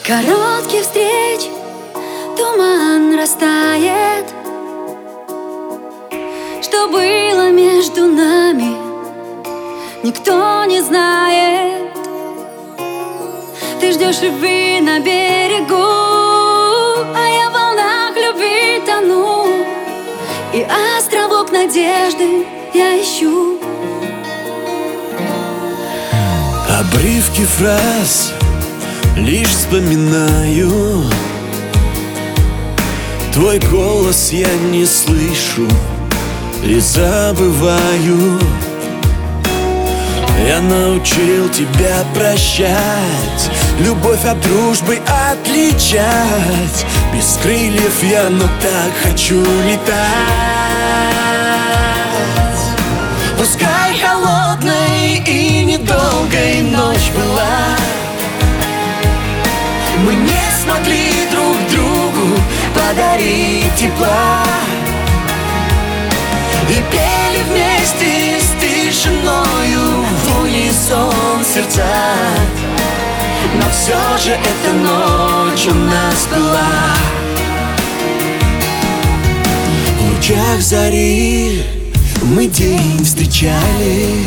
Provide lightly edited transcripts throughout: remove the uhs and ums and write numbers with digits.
коротких встреч туман растает. Что было между нами, никто не знает. Ты ждешь любви на берегу, а я в волнах любви тону. И островок надежды я ищу. Обрывки фраз лишь вспоминаю. Твой голос я не слышу и забываю. Я научил тебя прощать, любовь от дружбы отличать. Без крыльев я, но так хочу летать. Пускай холодной и недолгой ночь была, мы не смогли друг другу подарить тепла. И пели вместе с тишиною в унисон сердца. Но все же эта ночь у нас была. В лучах зари мы день встречали.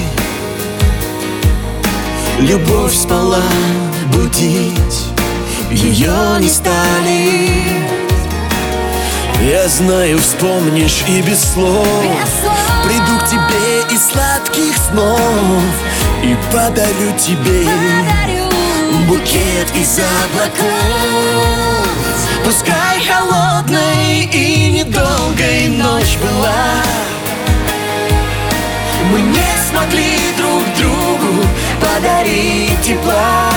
Любовь спала, будить ее не стали. Я знаю, вспомнишь и без слов. Приду к тебе из сладких снов и подарю тебе букет из облаков. Пускай холодной и недолгой ночь была, мы не смогли друг другу подарить тепла.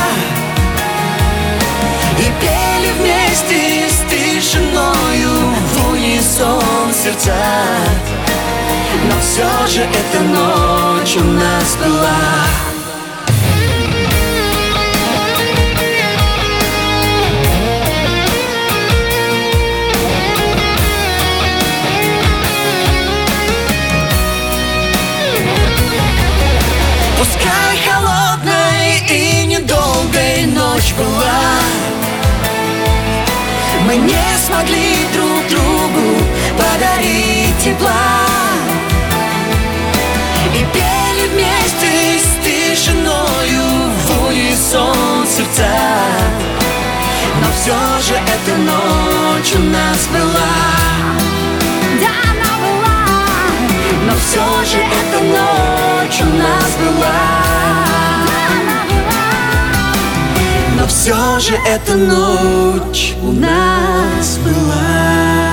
И пели вместе с тишиною в унисон сердца. Но все же эта ночь у нас была. Пускай холодной и недолгой ночь была, мы не смогли друг другу подарить тепла. И пели вместе с тишиною в унисон сердца. Но все же эта ночь у нас была. Да, она была. Но все же эта ночь у нас была. Да, она была. Но все же эта ночь у нас была.